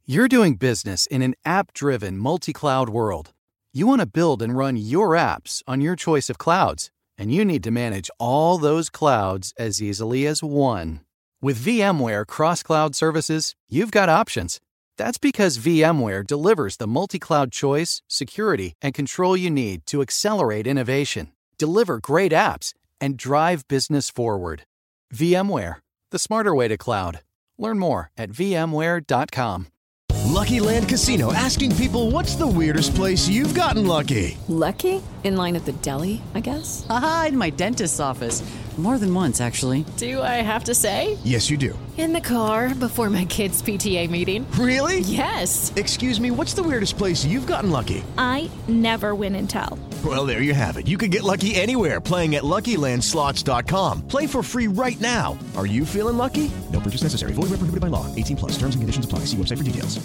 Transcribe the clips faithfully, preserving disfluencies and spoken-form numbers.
You're doing business in an app-driven, multi-cloud world. You want to build and run your apps on your choice of clouds, and you need to manage all those clouds as easily as one. With VMware Cross-Cloud Services, you've got options. That's because VMware delivers the multi-cloud choice, security, and control you need to accelerate innovation, deliver great apps, and drive business forward. VMware, the smarter way to cloud. Learn more at V M ware dot com. Lucky Land Casino, asking people, what's the weirdest place you've gotten lucky? Lucky? In line at the deli, I guess? Aha, in my dentist's office. More than once, actually. Do I have to say? Yes, you do. In the car before my kids' P T A meeting. Really? Yes. Excuse me, what's the weirdest place you've gotten lucky? I never win and tell. Well, there you have it. You can get lucky anywhere, playing at Lucky Land Slots dot com. Play for free right now. Are you feeling lucky? No purchase necessary. Void where prohibited by law. eighteen plus. Terms and conditions apply. See website for details.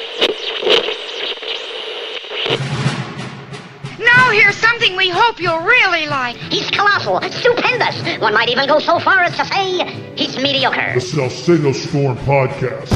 Now here's something we hope you'll really like. He's colossal, stupendous. One might even go so far as to say he's mediocre. The Salcedo Storm Podcast.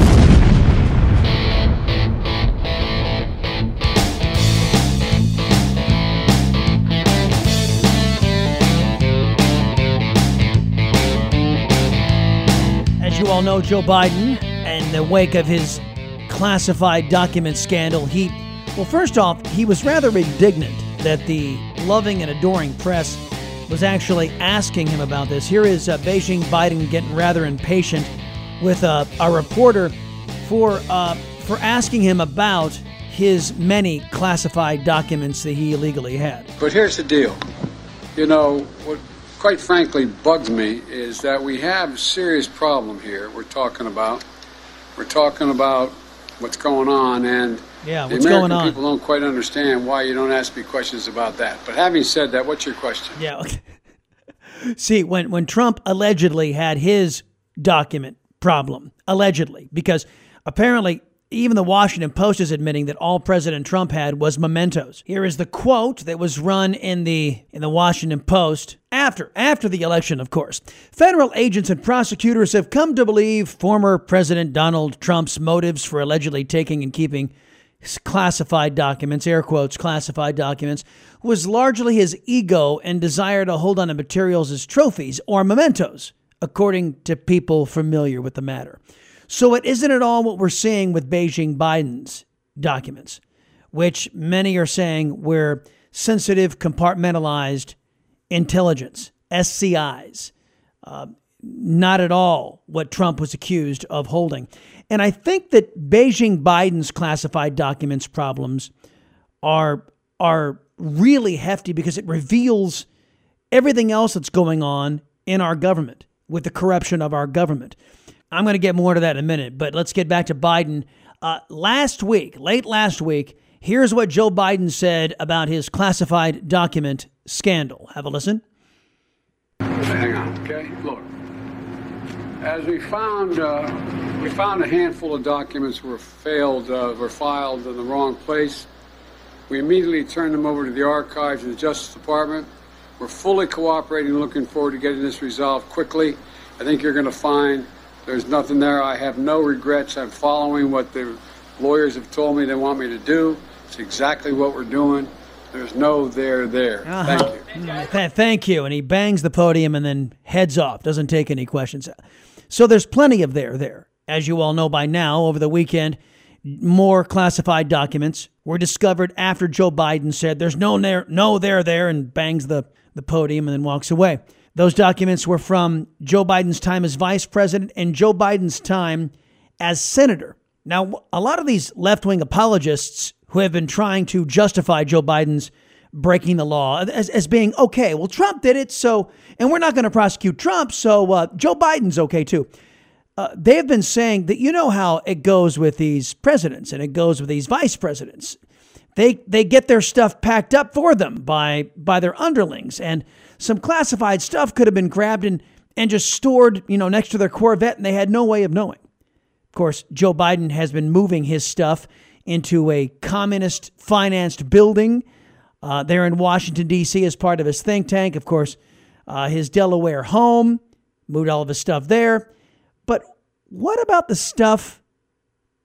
As you all know, Joe Biden, in the wake of his classified document scandal, he, well, first off, he was rather indignant that the loving and adoring press was actually asking him about this. Here is uh, Beijing Biden getting rather impatient with uh, a reporter for uh, for asking him about his many classified documents that he illegally had. But here's the deal. You know, what quite frankly bugs me is that we have a serious problem here we're talking about. We're talking about what's going on, and Yeah, the what's American going on? people don't quite understand why you don't ask me questions about that. But having said that, what's your question? Yeah. Okay. See, when, when Trump allegedly had his document problem, allegedly, because apparently even the Washington Post is admitting that all President Trump had was mementos. Here is the quote that was run in the in the Washington Post after after the election, of course. Federal agents and prosecutors have come to believe former President Donald Trump's motives for allegedly taking and keeping classified documents, air quotes, classified documents, was largely his ego and desire to hold on to materials as trophies or mementos, according to people familiar with the matter. So it isn't at all what we're seeing with Beijing Biden's documents, which many are saying were sensitive, compartmentalized intelligence, S C Is. Uh, not at all what Trump was accused of holding. And I think that Beijing Biden's classified documents problems are, are really hefty because it reveals everything else that's going on in our government with the corruption of our government. I'm going to get more to that in a minute, but let's get back to Biden. Uh, last week, late last week, here's what Joe Biden said about his classified document scandal. Have a listen. Hang on, okay? Look, as we found, uh, we found a handful of documents were failed, uh, were filed in the wrong place. We immediately turned them over to the archives and the Justice Department. We're fully cooperating, looking forward to getting this resolved quickly. I think you're going to find there's nothing there. I have no regrets. I'm following what the lawyers have told me they want me to do. It's exactly what we're doing. There's no there there. Uh-huh. Thank you. Th- Thank you. And he bangs the podium and then heads off, doesn't take any questions. So there's plenty of there there. As you all know by now, over the weekend, more classified documents were discovered after Joe Biden said there's no there, no there there, and bangs the, the podium and then walks away. Those documents were from Joe Biden's time as vice president and Joe Biden's time as senator. Now, a lot of these left-wing apologists who have been trying to justify Joe Biden's breaking the law as, as being, okay, well, Trump did it, so, and we're not going to prosecute Trump, so uh, Joe Biden's okay too. Uh, they have been saying that, you know how it goes with these presidents and it goes with these vice presidents. They they get their stuff packed up for them by by their underlings, and some classified stuff could have been grabbed and, and just stored, you know, next to their Corvette, and they had no way of knowing. Of course, Joe Biden has been moving his stuff into a communist-financed building uh, there in Washington, D C as part of his think tank. Of course, uh, his Delaware home, moved all of his stuff there. But what about the stuff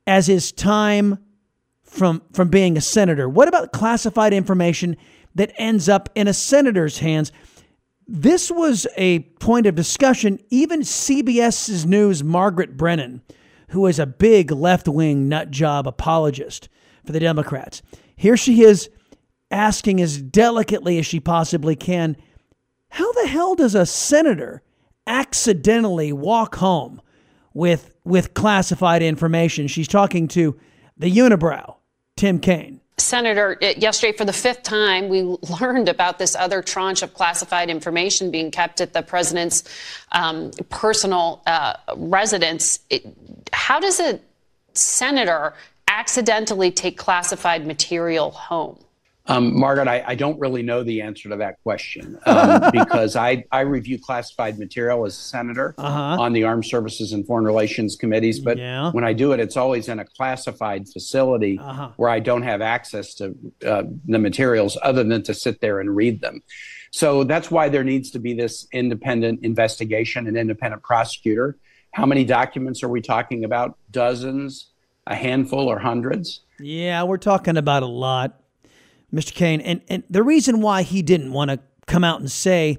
as his time from from being a senator? What about classified information that ends up in a senator's hands? This was a point of discussion. Even C B S News' Margaret Brennan, who is a big left-wing nut job apologist for the Democrats, here she is asking as delicately as she possibly can, how the hell does a senator accidentally walk home with with classified information? She's talking to the unibrow, Tim Kaine. Senator, yesterday for the fifth time, we learned about this other tranche of classified information being kept at the president's um, personal uh, residence. It, how does a senator accidentally take classified material home? Um, Margaret, I, I don't really know the answer to that question um, because I, I review classified material as a senator uh-huh. on the Armed Services and Foreign Relations committees. But yeah. when I do it, it's always in a classified facility uh-huh. where I don't have access to uh, the materials other than to sit there and read them. So that's why there needs to be this independent investigation, an independent prosecutor. How many documents are we talking about? Dozens, a handful, or hundreds? Yeah, we're talking about a lot, Mister Kaine. And, and the reason why he didn't want to come out and say,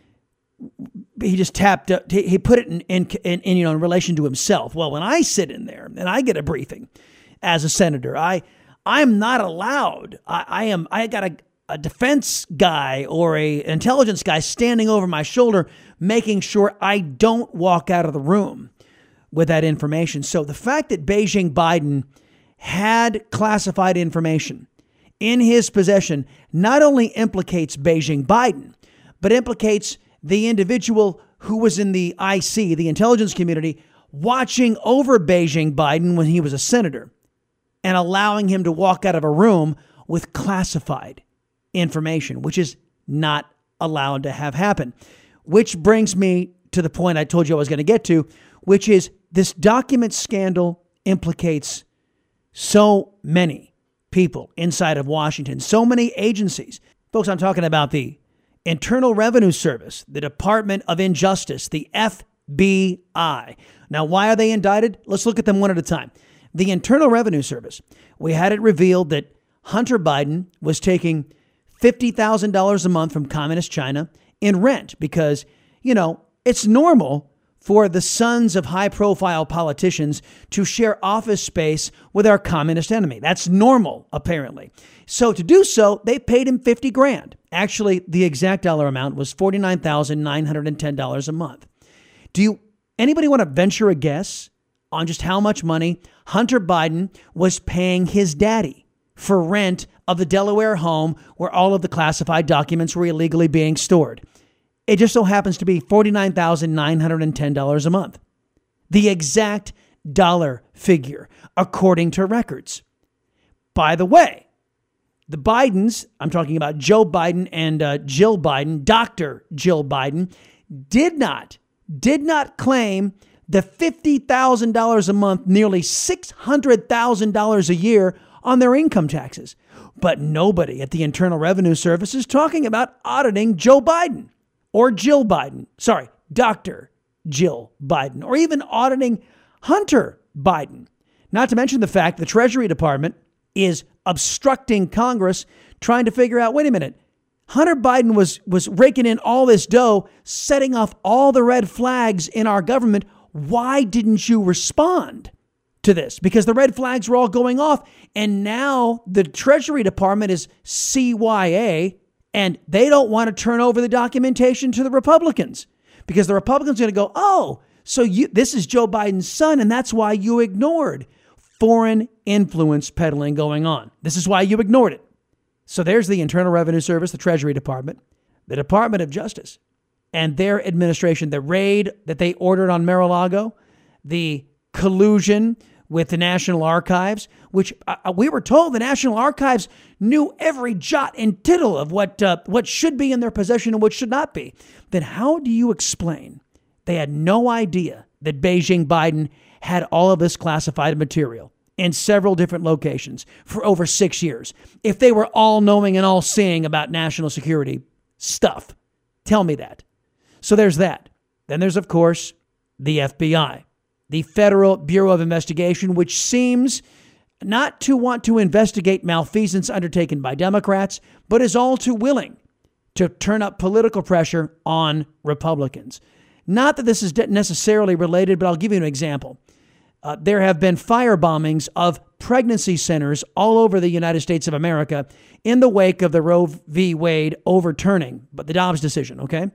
he just tapped up, he put it in, in, in, in, you know, in relation to himself. Well, when I sit in there and I get a briefing as a senator, I, I'm not allowed. I, I am, I got a, a defense guy or a an intelligence guy standing over my shoulder, making sure I don't walk out of the room with that information. So the fact that Beijing Biden had classified information in his possession not only implicates Beijing Biden, but implicates the individual who was in the I C, the intelligence community, watching over Beijing Biden when he was a senator and allowing him to walk out of a room with classified information, which is not allowed to have happen. Which brings me to the point I told you I was going to get to, which is this document scandal implicates so many people inside of Washington, so many agencies. Folks, I'm talking about the Internal Revenue Service, the Department of Injustice, the F B I. Now, why are they indicted? Let's look at them one at a time. The Internal Revenue Service, we had it revealed that Hunter Biden was taking fifty thousand dollars a month from Communist China in rent because, you know, it's normal for the sons of high-profile politicians to share office space with our communist enemy. That's normal, apparently. So to do so, they paid him fifty grand. Actually, the exact dollar amount was forty-nine thousand nine hundred ten dollars a month. Do you anybody want to venture a guess on just how much money Hunter Biden was paying his daddy for rent of the Delaware home where all of the classified documents were illegally being stored? It just so happens to be forty-nine thousand nine hundred ten dollars a month. The exact dollar figure, according to records. By the way, the Bidens, I'm talking about Joe Biden and uh, Jill Biden, Doctor Jill Biden, did not, did not claim the fifty thousand dollars a month, nearly six hundred thousand dollars a year on their income taxes. But nobody at the Internal Revenue Service is talking about auditing Joe Biden. Or Jill Biden, sorry, Doctor Jill Biden, or even auditing Hunter Biden. Not to mention the fact the Treasury Department is obstructing Congress, trying to figure out, wait a minute, Hunter Biden was, was raking in all this dough, setting off all the red flags in our government. Why didn't you respond to this? Because the red flags were all going off. And now the Treasury Department is C Y A, and they don't want to turn over the documentation to the Republicans because the Republicans are going to go, oh, so you, this is Joe Biden's son, and that's why you ignored foreign influence peddling going on. This is why you ignored it. So there's the Internal Revenue Service, the Treasury Department, the Department of Justice, and their administration, the raid that they ordered on Mar-a-Lago, the collusion with the National Archives, which uh, we were told the National Archives knew every jot and tittle of what uh, what should be in their possession and what should not be. Then how do you explain they had no idea that Beijing Biden had all of this classified material in several different locations for over six years? If they were all knowing and all seeing about national security stuff, tell me that. So there's that. Then there's, of course, the F B I. the Federal Bureau of Investigation, which seems not to want to investigate malfeasance undertaken by Democrats, but is all too willing to turn up political pressure on Republicans. Not that this is necessarily related, but I'll give you an example. Uh, there have been fire bombings of pregnancy centers all over the United States of America in the wake of the Roe v. Wade overturning, but the Dobbs decision, okay?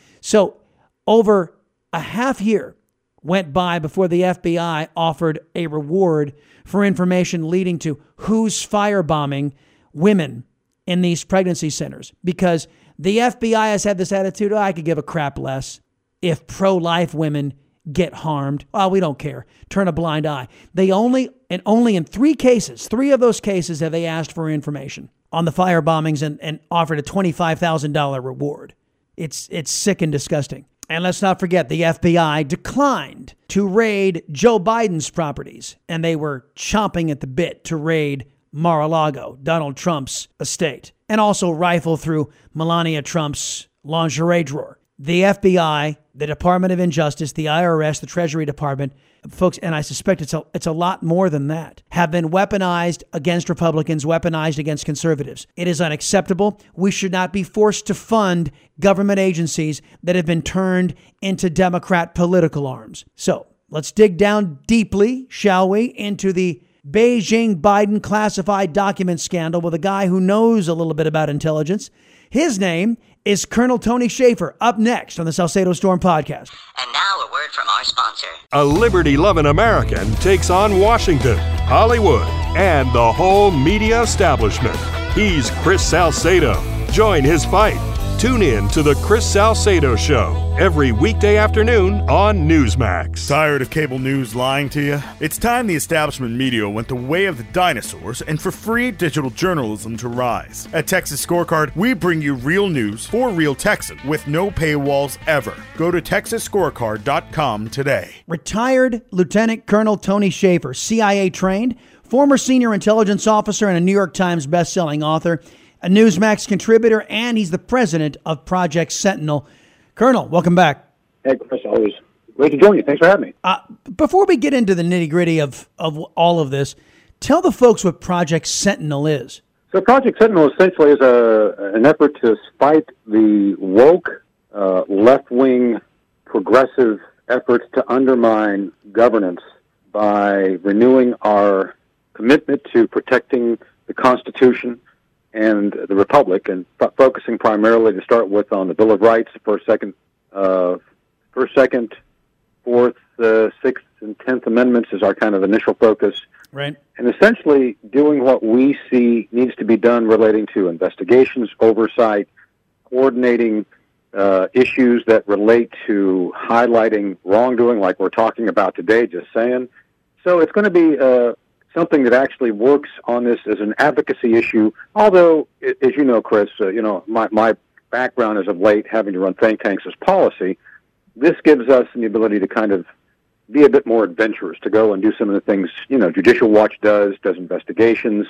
So over a half year went by before the F B I offered a reward for information leading to who's firebombing women in these pregnancy centers, because the F B I has had this attitude, oh, I could give a crap less if pro-life women get harmed. Oh, we don't care. Turn a blind eye. They only, and only in three cases, three of those cases have they asked for information on the fire bombings and, and offered a twenty-five thousand dollars reward. It's, it's sick and disgusting. And let's not forget, the F B I declined to raid Joe Biden's properties, and they were chomping at the bit to raid Mar-a-Lago, Donald Trump's estate, and also rifle through Melania Trump's lingerie drawer. The F B I, the Department of Injustice, the I R S, the Treasury Department, folks, and I suspect it's a, it's a lot more than that, have been weaponized against Republicans, weaponized against conservatives. It is unacceptable. We should not be forced to fund government agencies that have been turned into Democrat political arms. So let's dig down deeply, shall we, into the Beijing Biden classified document scandal with a guy who knows a little bit about intelligence. His name is Colonel Tony Shaffer, up next on the Salcedo Storm podcast. And now a word from our sponsor. A liberty-loving American takes on Washington, Hollywood, and the whole media establishment. He's Chris Salcedo. Join his fight. Tune in to The Chris Salcedo Show every weekday afternoon on Newsmax. Tired of cable news lying to you? It's time the establishment media went the way of the dinosaurs and for free digital journalism to rise. At Texas Scorecard, we bring you real news for real Texans with no paywalls ever. Go to texas scorecard dot com today. Retired Lieutenant Colonel Tony Shaffer, C I A trained, former senior intelligence officer and a New York Times best-selling author, a Newsmax contributor, and he's the president of Project Sentinel. Colonel, welcome back. Hey, Chris, always great to join you. Thanks for having me. Uh, before we get into the nitty-gritty of, of all of this, tell the folks what Project Sentinel is. So Project Sentinel essentially is a, an effort to fight the woke, uh, left-wing, progressive efforts to undermine governance by renewing our commitment to protecting the Constitution and the Republic, and f- focusing primarily to start with on the Bill of Rights, first, second, uh, first, second, fourth, uh, sixth, and tenth Amendments is our kind of initial focus. Right. And essentially doing what we see needs to be done relating to investigations, oversight, coordinating uh, issues that relate to highlighting wrongdoing, like we're talking about today. Just saying. So it's going to be Uh, something that actually works on this as an advocacy issue. Although, as you know, Chris, uh, you know, my, my background is of late having to run think tanks as policy. This gives us the ability to kind of be a bit more adventurous, to go and do some of the things, you know, Judicial Watch does, does investigations.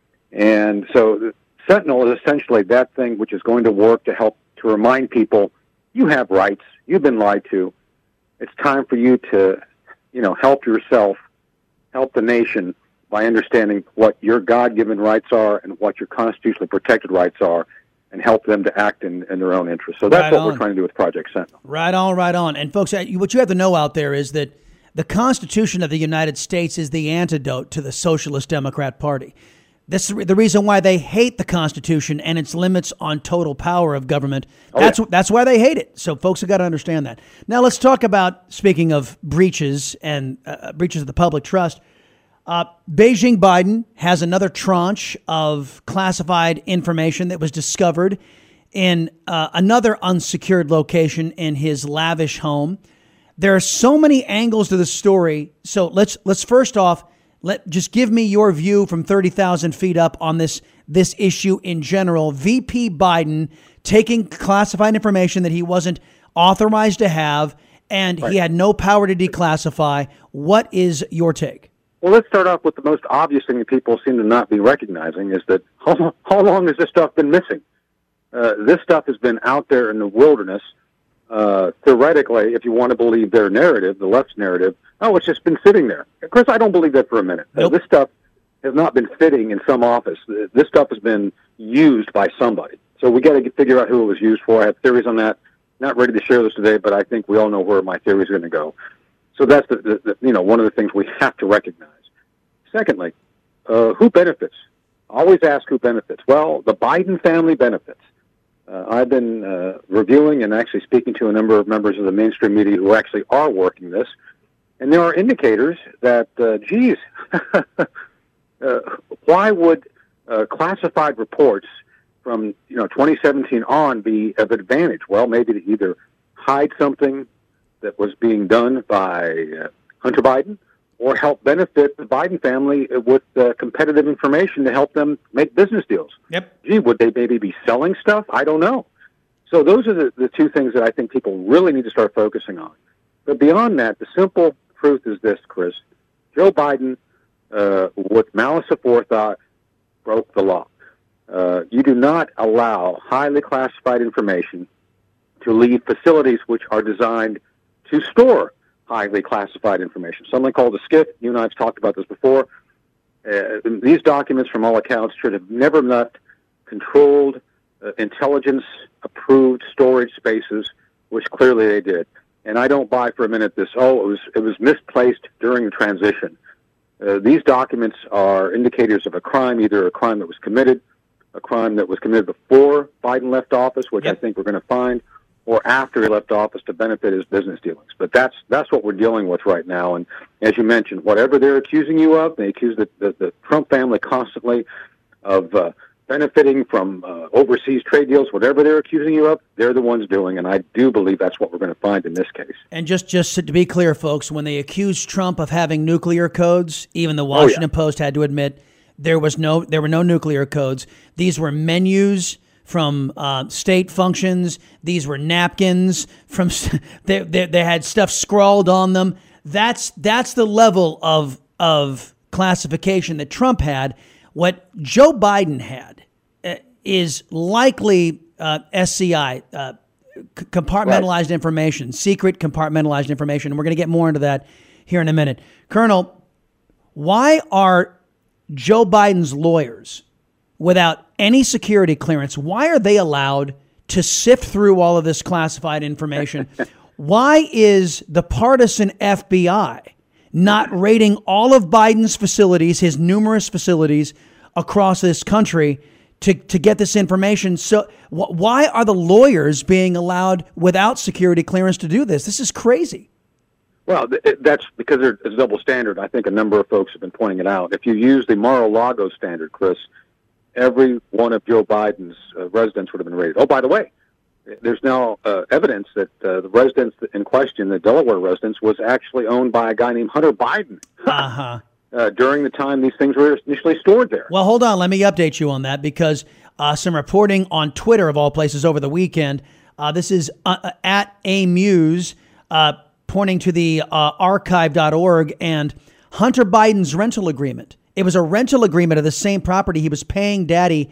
And so Sentinel is essentially that thing which is going to work to help to remind people, you have rights, you've been lied to. It's time for you to, you know, help yourself, help the nation, by understanding what your God-given rights are and what your constitutionally protected rights are, and help them to act in, in their own interest. So that's right what on. we're trying to do with Project Sentinel. Right on, right on. And folks, what you have to know out there is that the Constitution of the United States is the antidote to the Socialist Democrat Party. This is the reason why they hate the Constitution and its limits on total power of government. That's, oh, yeah. that's why they hate it. So folks have got to understand that. Now let's talk about, speaking of breaches and uh, breaches of the public trust, Uh, Beijing Biden has another tranche of classified information that was discovered in uh, another unsecured location in his lavish home. There are so many angles to the story. So let's let's first off, let just give me your view from thirty thousand feet up on this this issue in general. V P Biden taking classified information that he wasn't authorized to have, and right. he had no power to declassify. What is your take? Well, let's start off with the most obvious thing that people seem to not be recognizing is that how, how long has this stuff been missing? Uh, this stuff has been out there in the wilderness uh, theoretically, if you want to believe their narrative, the left's narrative, oh, it's just been sitting there. Chris, I don't believe that for a minute. Nope. Uh, this stuff has not been sitting in some office. This stuff has been used by somebody. So we got to figure out who it was used for. I have theories on that. Not ready to share this today, but I think we all know where my theory is going to go. So that's the, the, the you know one of the things we have to recognize. Secondly, uh, who benefits? Always ask who benefits. Well, the Biden family benefits. Uh, I've been uh, reviewing and actually speaking to a number of members of the mainstream media who actually are working this, and there are indicators that, uh, geez, uh, why would uh, classified reports from you know twenty seventeen on be of advantage? Well, maybe to either hide something that was being done by uh, Hunter Biden, or help benefit the Biden family with uh, competitive information to help them make business deals. Yep. Gee, would they maybe be selling stuff? I don't know. So those are the, the two things that I think people really need to start focusing on. But beyond that, the simple truth is this, Chris. Joe Biden, uh, with malice aforethought, broke the law. Uh, you do not allow highly classified information to leave facilities which are designed to store highly classified information, something called a SCIF. You and I have talked about this before. Uh, these documents, from all accounts, should have never left controlled, uh, intelligence-approved storage spaces, which clearly they did. And I don't buy for a minute this, oh, it was it was misplaced during the transition. Uh, these documents are indicators of a crime, either a crime that was committed, a crime that was committed before Biden left office, which yep. I think we're going to find, or after he left office to benefit his business dealings. But that's that's what we're dealing with right now. And as you mentioned, whatever they're accusing you of, they accuse the, the, the Trump family constantly of uh, benefiting from uh, overseas trade deals. Whatever they're accusing you of, they're the ones doing. And I do believe that's what we're going to find in this case. And just, just to be clear, folks, when they accused Trump of having nuclear codes, even the Washington oh, yeah. Post had to admit there was no there were no nuclear codes. These were menus from uh, state functions. These were napkins from they, they they had stuff scrawled on them. That's that's the level of of classification that Trump had. What Joe Biden had uh, is likely uh, S C I, uh, c- compartmentalized right. information, secret compartmentalized information. And we're going to get more into that here in a minute. Colonel, why are Joe Biden's lawyers, without any security clearance, why are they allowed to sift through all of this classified information? Why is the partisan F B I not raiding all of Biden's facilities, his numerous facilities across this country, to, to get this information? So wh- why are the lawyers being allowed without security clearance to do this? This is crazy. Well, that's because there's a double standard. I think a number of folks have been pointing it out. If you use the Mar-a-Lago standard, Chris, every one of Joe Biden's uh, residents would have been raided. Oh, by the way, there's now uh, evidence that uh, the residence in question, the Delaware residence, was actually owned by a guy named Hunter Biden uh-huh. uh, during the time these things were initially stored there. Well, hold on. Let me update you on that, because uh, some reporting on Twitter, of all places, over the weekend. Uh, this is uh, at Amuse, uh, pointing to the uh, archive dot org and Hunter Biden's rental agreement. It was a rental agreement of the same property. He was paying Daddy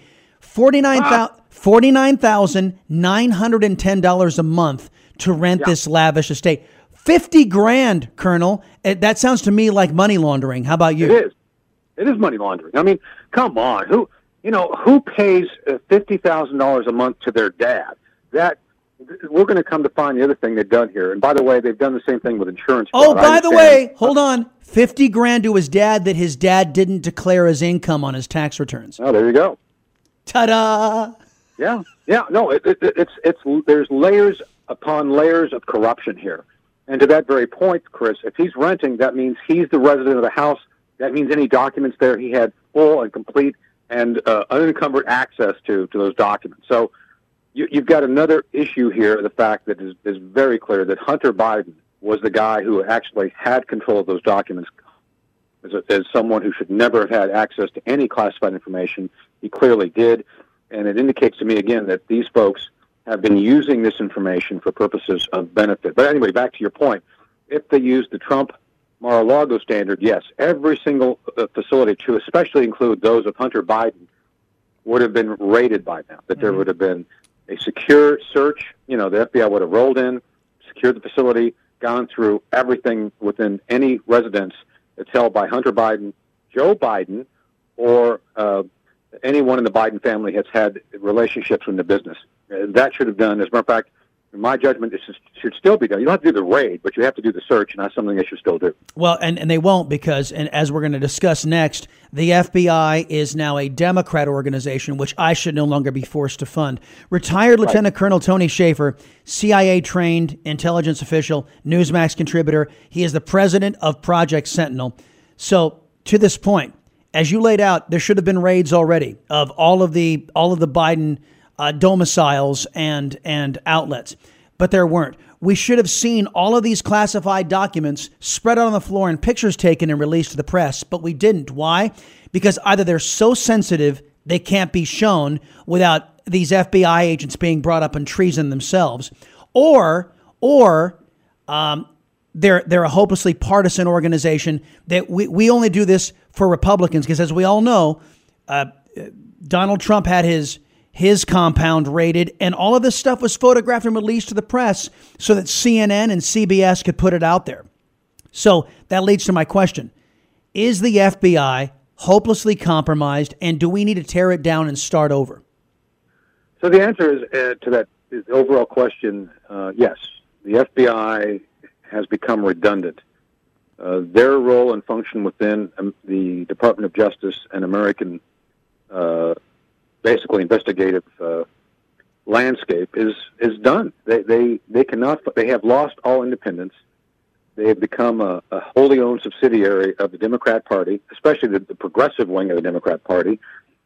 forty-nine thousand nine hundred ten dollars a month to rent yeah. this lavish estate. fifty grand, Colonel. That sounds to me like money laundering. How about you? It is. It is money laundering. I mean, come on. Who, you know, who pays fifty thousand dollars a month to their dad? That we're going to come to find the other thing they've done here. And by the way, they've done the same thing with insurance. Oh, by the way, hold on. fifty grand to his dad that his dad didn't declare as income on his tax returns. Oh, there you go. Ta-da. Yeah. Yeah. No, it, it, it's, it's, there's layers upon layers of corruption here. And to that very point, Chris, if he's renting, that means he's the resident of the house. That means any documents there, he had full and complete and uh, unencumbered access to, to those documents. So, You, you've got another issue here, the fact that is, is very clear that Hunter Biden was the guy who actually had control of those documents as, a, as someone who should never have had access to any classified information. He clearly did, and it indicates to me, again, that these folks have been using this information for purposes of benefit. But anyway, back to your point, if they use the Trump Mar-a-Lago standard, yes, every single uh, facility, to especially include those of Hunter Biden, would have been raided by now, that there mm-hmm. would have been a secure search, you know, the F B I would have rolled in, secured the facility, gone through everything within any residence that's held by Hunter Biden, Joe Biden, or uh, anyone in the Biden family has had relationships in the business. Uh, that should have done, as a matter of fact, in my judgment, this is, should still be done. You don't have to do the raid, but you have to do the search, and that's something they should still do. Well, and, and they won't because, and as we're going to discuss next, the F B I is now a Democrat organization, which I should no longer be forced to fund. Retired right. Lieutenant Colonel Tony Shaffer, C I A-trained intelligence official, Newsmax contributor. He is the president of Project Sentinel. So, to this point, as you laid out, there should have been raids already of all of the all of the Biden uh, domiciles and and outlets, but there weren't. We should have seen all of these classified documents spread out on the floor and pictures taken and released to the press, but we didn't. Why? Because either they're so sensitive they can't be shown without these F B I agents being brought up on treason themselves, or or um, they're they're a hopelessly partisan organization that we, we only do this for Republicans, because as we all know, uh, Donald Trump had his his compound raided, and all of this stuff was photographed and released to the press so that C N N and C B S could put it out there. So that leads to my question. Is the F B I hopelessly compromised, and do we need to tear it down and start over? So the answer is uh, to that overall question, uh, yes. The F B I has become redundant. Uh, their role and function within um, the Department of Justice and American, uh, basically investigative uh, landscape is is done. They they they cannot. They have lost all independence. They have become a, a wholly owned subsidiary of the Democrat Party, especially the, the progressive wing of the Democrat Party,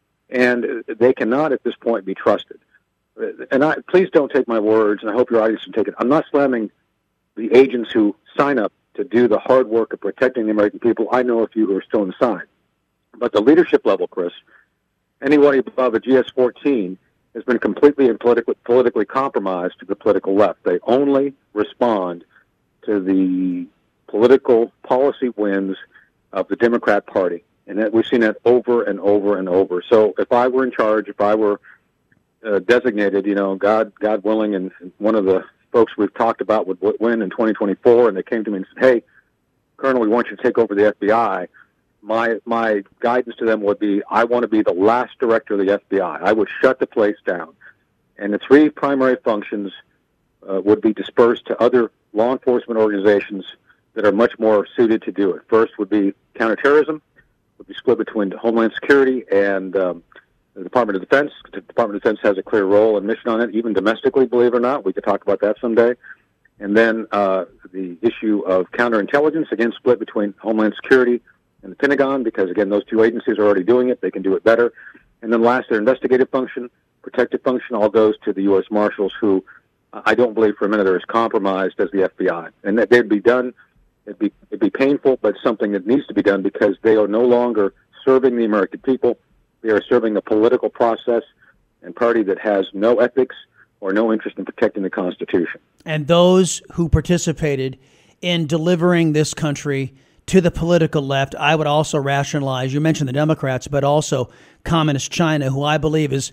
and they cannot at this point be trusted. And I, please don't take my words, and I hope your audience can take it. I'm not slamming the agents who sign up to do the hard work of protecting the American people. I know a few who are still inside. But the leadership level, Chris, anybody above a G S fourteen has been completely and politically, politically compromised to the political left. They only respond to the political policy wins of the Democrat Party. And that, we've seen that over and over and over. So if I were in charge, if I were uh, designated, you know, God, God willing, and one of the folks we've talked about would win in twenty twenty-four, and they came to me and said, hey, Colonel, we want you to take over the F B I. My my guidance to them would be, I want to be the last director of the F B I. I would shut the place down. And the three primary functions uh, would be dispersed to other law enforcement organizations that are much more suited to do it. First would be counterterrorism, would be split between Homeland Security and um, the Department of Defense. The Department of Defense has a clear role and mission on it, even domestically, believe it or not. We could talk about that someday. And then uh, the issue of counterintelligence, again, split between Homeland Security and the Pentagon, because, again, those two agencies are already doing it. They can do it better. And then last, their investigative function, protective function, all goes to the U S Marshals, who uh, I don't believe for a minute are as compromised as the F B I. And that they'd be done. It'd be, it'd be painful, but something that needs to be done, because they are no longer serving the American people. They are serving a political process and party that has no ethics or no interest in protecting the Constitution. And those who participated in delivering this country to the political left, I would also rationalize, you mentioned the Democrats, but also Communist China, who I believe is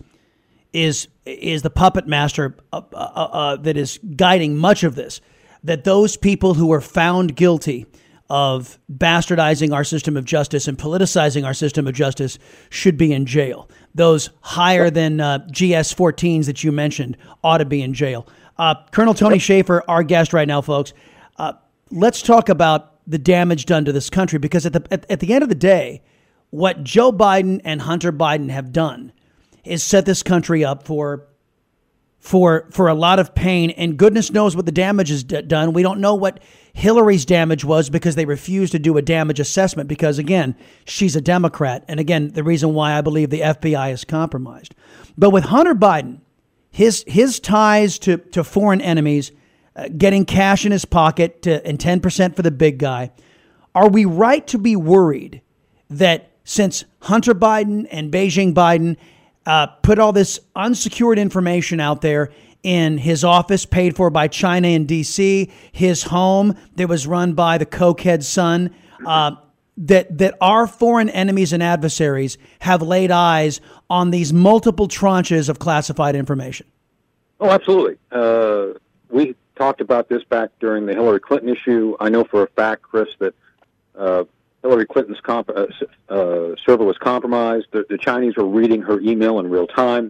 is is the puppet master uh, uh, uh, that is guiding much of this, that those people who were found guilty of bastardizing our system of justice and politicizing our system of justice should be in jail. Those higher than uh, G S fourteens that you mentioned ought to be in jail. Uh, Colonel Tony Shaffer, our guest right now, folks. Uh, let's talk about the damage done to this country, because at the at, at the end of the day, what Joe Biden and Hunter Biden have done is set this country up for for for a lot of pain, and goodness knows what the damage is d- done. We don't know what Hillary's damage was, because they refused to do a damage assessment, because, again, she's a Democrat. And, again, the reason why I believe the F B I is compromised. But with Hunter Biden, his his ties to, to foreign enemies, uh, getting cash in his pocket to, and ten percent for the big guy, are we right to be worried that since Hunter Biden and Beijing Biden uh, put all this unsecured information out there in his office paid for by China in D C, his home that was run by the cokehead son, uh, that that our foreign enemies and adversaries have laid eyes on these multiple tranches of classified information? Oh, absolutely. Uh, we talked about this back during the Hillary Clinton issue. I know for a fact, Chris, that uh, Hillary Clinton's comp- uh, uh, server was compromised. The, the Chinese were reading her email in real time.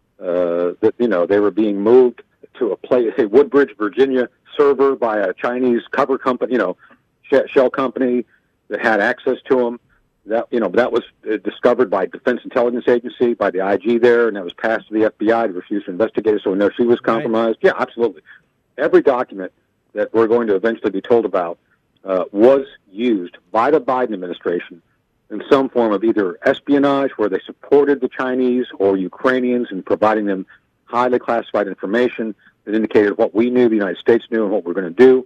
Uh, that you know they were being moved to a place, a Woodbridge, Virginia server by a Chinese cover company, you know, shell company that had access to them. That you know that was discovered by Defense Intelligence Agency, by the I G there, and that was passed to the F B I to refuse to investigate it. So we know she was compromised. Right. Yeah, absolutely. Every document that we're going to eventually be told about uh, was used by the Biden administration in some form of either espionage, where they supported the Chinese or Ukrainians in providing them highly classified information that indicated what we knew, the United States knew, and what we're going to do,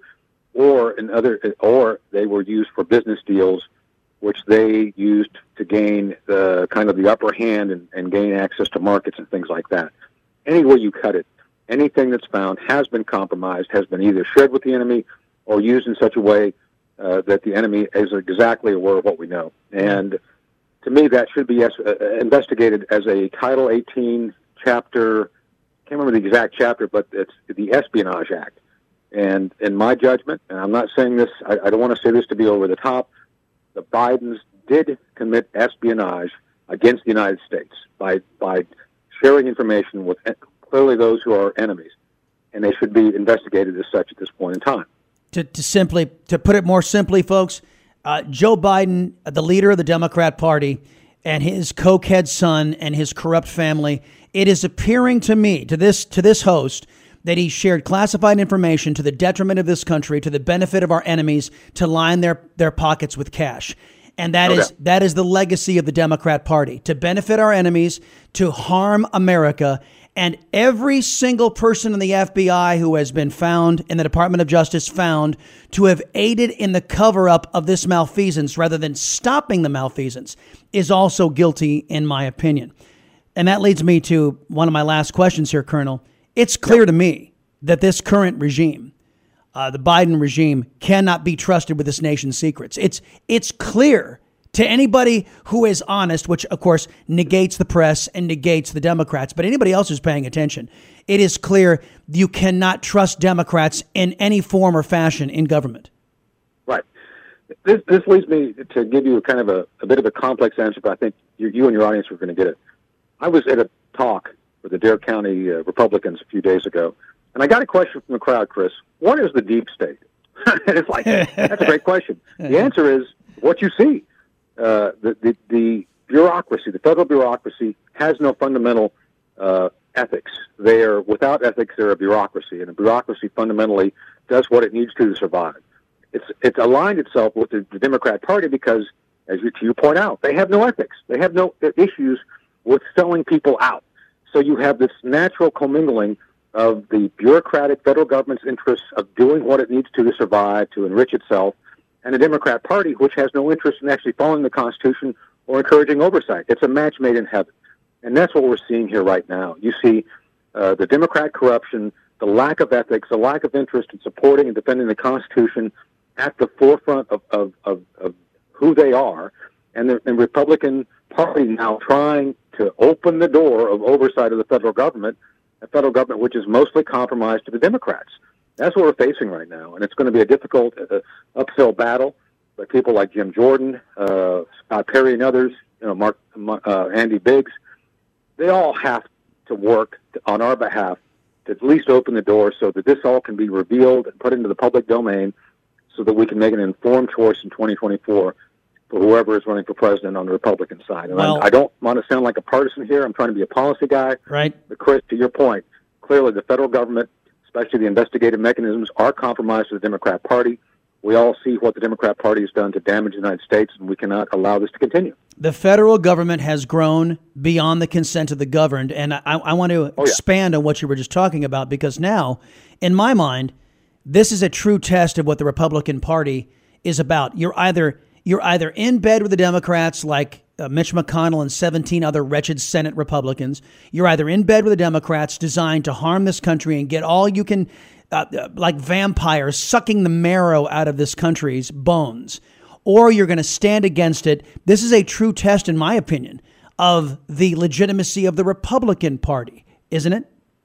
or in other, or they were used for business deals, which they used to gain the kind of the upper hand and, and gain access to markets and things like that. Any way you cut it, anything that's found has been compromised, has been either shared with the enemy or used in such a way uh, that the enemy is exactly aware of what we know. And to me, that should be es- uh, investigated as a Title eighteen chapter. I can't remember the exact chapter, but it's the Espionage Act. And in my judgment, and I'm not saying this, I, I don't want to say this to be over the top, the Bidens did commit espionage against the United States by by sharing information with clearly those who are enemies, and they should be investigated as such at this point in time. To, to simply, to put it more simply, folks, uh, Joe Biden, the leader of the Democrat Party, and his cokehead son and his corrupt family, it is appearing to me, to this to this host, that he shared classified information to the detriment of this country, to the benefit of our enemies, to line their, their pockets with cash. And that okay. is that is the legacy of the Democrat Party, to benefit our enemies, to harm America. And every single person in the F B I who has been found, in the Department of Justice found, to have aided in the cover-up of this malfeasance rather than stopping the malfeasance is also guilty, in my opinion. And that leads me to one of my last questions here, Colonel. It's clear yep. to me that this current regime, uh, the Biden regime, cannot be trusted with this nation's secrets. It's it's clear to anybody who is honest, which, of course, negates the press and negates the Democrats, but anybody else who's paying attention, it is clear you cannot trust Democrats in any form or fashion in government. Right. This this leads me to give you kind of a, a bit of a complex answer, but I think you, you and your audience are going to get it. I was at a talk with the Dare County uh, Republicans a few days ago, and I got a question from the crowd, Chris. What is the deep state? And it's like, that's a great question. The answer is what you see. Uh, the, the, the bureaucracy, the federal bureaucracy, has no fundamental uh, ethics. They are, without ethics, they're a bureaucracy, and a bureaucracy fundamentally does what it needs to to survive. It's it's aligned itself with the, the Democrat Party because, as you, you point out, they have no ethics. They have no issues with selling people out. So you have this natural commingling of the bureaucratic federal government's interests of doing what it needs to to survive, to enrich itself, and the Democrat Party, which has no interest in actually following the Constitution or encouraging oversight. It's a match made in heaven. And that's what we're seeing here right now. You see uh, the Democrat corruption, the lack of ethics, the lack of interest in supporting and defending the Constitution at the forefront of, of, of, of who they are, and the and Republican Party now trying to open the door of oversight of the federal government, a federal government which is mostly compromised to the Democrats. That's what we're facing right now, and it's going to be a difficult uh, uphill battle. But people like Jim Jordan, uh, Scott Perry, and others, you know, Mark, uh, Andy Biggs, they all have to work to, on our behalf to at least open the door so that this all can be revealed and put into the public domain, so that we can make an informed choice in twenty twenty-four for whoever is running for president on the Republican side. And well, I, I don't want to sound like a partisan here. I'm trying to be a policy guy. Right. But Chris, to your point, clearly the federal government, especially the investigative mechanisms, are compromised to the Democrat Party. We all see what the Democrat Party has done to damage the United States, and we cannot allow this to continue. The federal government has grown beyond the consent of the governed, and I, I want to oh, expand yeah. on what you were just talking about, because now, in my mind, this is a true test of what the Republican Party is about. You're either you're either in bed with the Democrats, like uh, Mitch McConnell and seventeen other wretched Senate Republicans. You're either in bed with the Democrats designed to harm this country and get all you can, uh, like vampires, sucking the marrow out of this country's bones, or you're going to stand against it. This is a true test, in my opinion, of the legitimacy of the Republican Party, isn't it?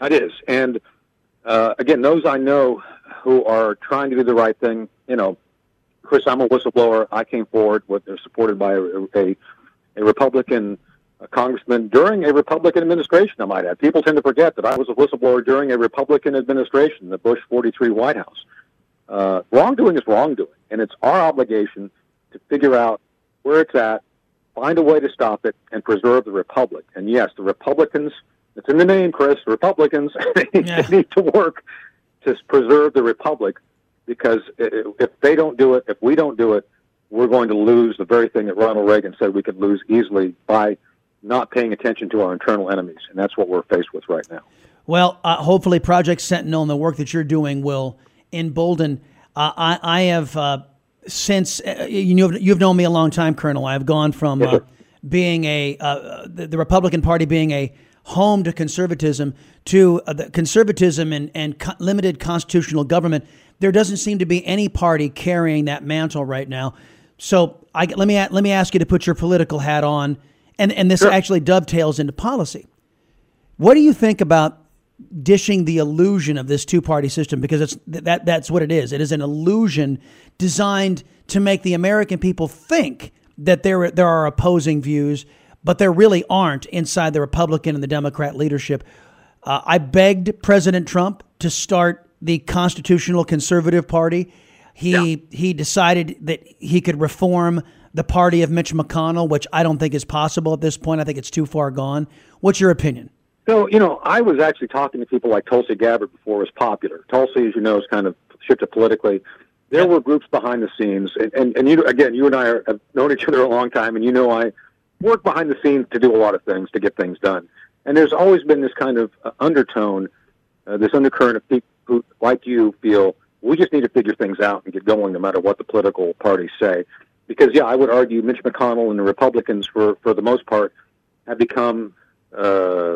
It is. And uh, again, those I know who are trying to do the right thing, you know, Chris, I'm a whistleblower. I came forward with, uh, supported by a, a, a Republican a congressman during a Republican administration, I might add. People tend to forget that I was a whistleblower during a Republican administration, the Bush forty-three White House. Uh, wrongdoing is wrongdoing, and it's our obligation to figure out where it's at, find a way to stop it, and preserve the Republic. And yes, the Republicans, it's in the name, Chris, Republicans yeah. need to work to preserve the Republic, because if they don't do it, if we don't do it, we're going to lose the very thing that Ronald Reagan said we could lose easily by not paying attention to our internal enemies, and that's what we're faced with right now. Well, uh, hopefully Project Sentinel and the work that you're doing will embolden. Uh, I, I have, uh, since, uh, you know, you've known me a long time, Colonel. I've gone from uh, being a, uh, the, the Republican Party being a home to conservatism to uh, the conservatism and, and co- limited constitutional government. There doesn't seem to be any party carrying that mantle right now. So I, let me let me ask you to put your political hat on. And and this sure. actually dovetails into policy. What do you think about dishing the illusion of this two-party system? Because it's that that's what it is. It is an illusion designed to make the American people think that there there are opposing views, but there really aren't inside the Republican and the Democrat leadership. Uh, I begged President Trump to start the Constitutional Conservative Party. He yeah. he decided that he could reform the party of Mitch McConnell, which I don't think is possible at this point. I think it's too far gone. What's your opinion? So, you know, I was actually talking to people like Tulsi Gabbard before it was popular. Tulsi, as you know, is kind of shifted politically. There yeah. were groups behind the scenes. And, and, and you, again, you and I are, have known each other a long time, and you know I work behind the scenes to do a lot of things, to get things done. And there's always been this kind of uh, undertone, uh, this undercurrent of people who, like you, feel we just need to figure things out and get going no matter what the political parties say. Because, yeah, I would argue Mitch McConnell and the Republicans, for, for the most part, have become uh,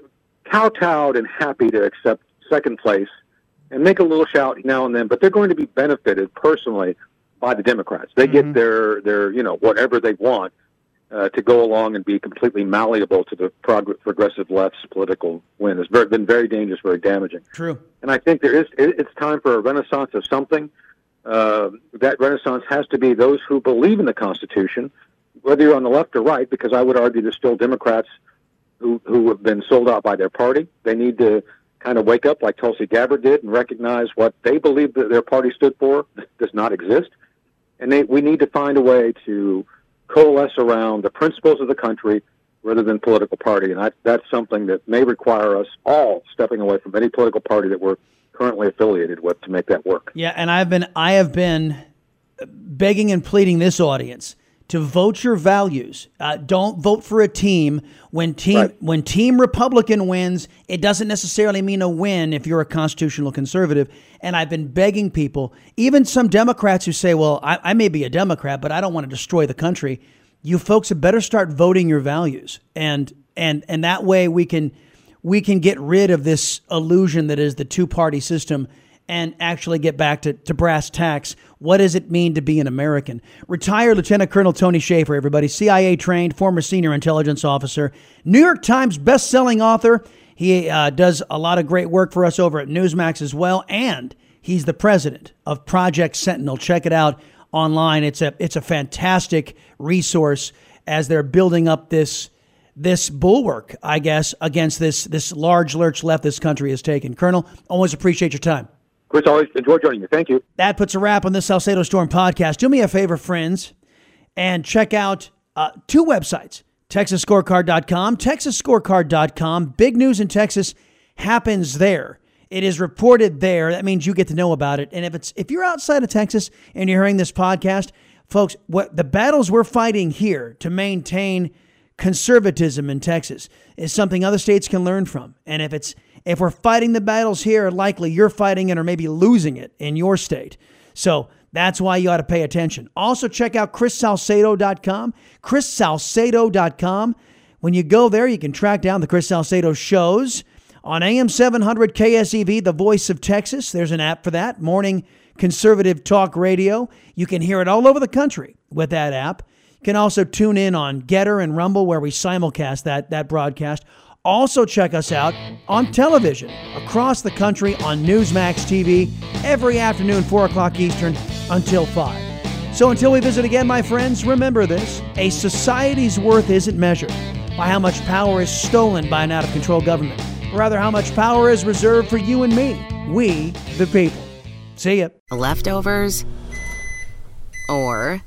kowtowed and happy to accept second place and make a little shout now and then. But they're going to be benefited personally by the Democrats. They mm-hmm. get their, their, you know, whatever they want uh, to go along and be completely malleable to the prog- progressive left's political win. It's very, been very dangerous, very damaging. True. And I think there is. It, it's time for a renaissance of something. Uh, that renaissance has to be those who believe in the Constitution, whether you're on the left or right, because I would argue there's still Democrats who, who have been sold out by their party. They need to kind of wake up like Tulsi Gabbard did and recognize what they believe that their party stood for does not exist. And they, we need to find a way to coalesce around the principles of the country rather than political party. And I, that's something that may require us all stepping away from any political party that we're currently affiliated with to make that work. Yeah, and I've been I have been begging and pleading this audience to vote your values. Uh, don't vote for a team when team right. when Team Republican wins. It doesn't necessarily mean a win if you're a constitutional conservative. And I've been begging people, even some Democrats who say, "Well, I, I may be a Democrat, but I don't want to destroy the country." You folks had better start voting your values, and and and that way we can. We can get rid of this illusion that is the two-party system and actually get back to, to brass tacks. What does it mean to be an American? Retired Lieutenant Colonel Tony Shaffer, everybody, C I A-trained, former senior intelligence officer, New York Times best-selling author. He uh, does a lot of great work for us over at Newsmax as well, and he's the president of Project Sentinel. Check it out online. It's a it's a fantastic resource as they're building up this this bulwark, I guess, against this this large lurch left this country has taken. Colonel, always appreciate your time. Chris, always enjoy joining you. Thank you. That puts a wrap on this Salcedo Storm podcast. Do me a favor, friends, and check out uh, two websites, Texas Scorecard dot com, Texas Scorecard dot com. Big news in Texas happens there. It is reported there. That means you get to know about it. And if it's if you're outside of Texas and you're hearing this podcast, folks, what the battles we're fighting here to maintain conservatism in Texas is something other states can learn from. And if it's if we're fighting the battles here, likely you're fighting it or maybe losing it in your state. So that's why you ought to pay attention. Also, check out Chris Salcedo dot com, Chris Salcedo dot com. When you go there, you can track down the Chris Salcedo shows on A M seven hundred K S E V, the voice of Texas. There's an app for that, morning conservative talk radio. You can hear it all over the country with that app. You can also tune in on Getter and Rumble, where we simulcast that, that broadcast. Also check us out on television across the country on Newsmax T V every afternoon, four o'clock Eastern until five. So until we visit again, my friends, remember this. A society's worth isn't measured by how much power is stolen by an out-of-control government. Rather, how much power is reserved for you and me, we the people. See ya. Leftovers or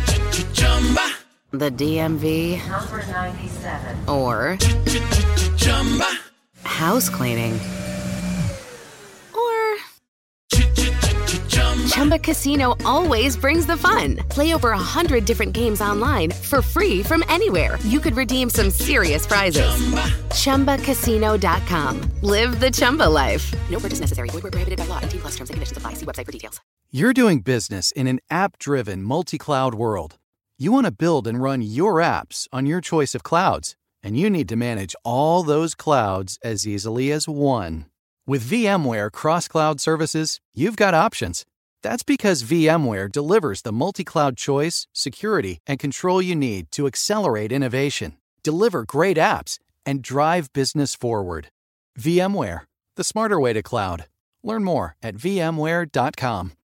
the D M V number ninety-seven or house cleaning or Chumba Casino always brings the fun. Play over a hundred different games online for free from anywhere. You could redeem some serious prizes. Chumba Casino dot com. Live the Chumba life. No purchase necessary. Void where prohibited by law. eighteen plus terms and conditions apply. See website for details. You're doing business in an app-driven, multi-cloud world. You want to build and run your apps on your choice of clouds, and you need to manage all those clouds as easily as one. With VMware Cross-Cloud Services, you've got options. That's because VMware delivers the multi-cloud choice, security, and control you need to accelerate innovation, deliver great apps, and drive business forward. VMware, the smarter way to cloud. Learn more at V M ware dot com.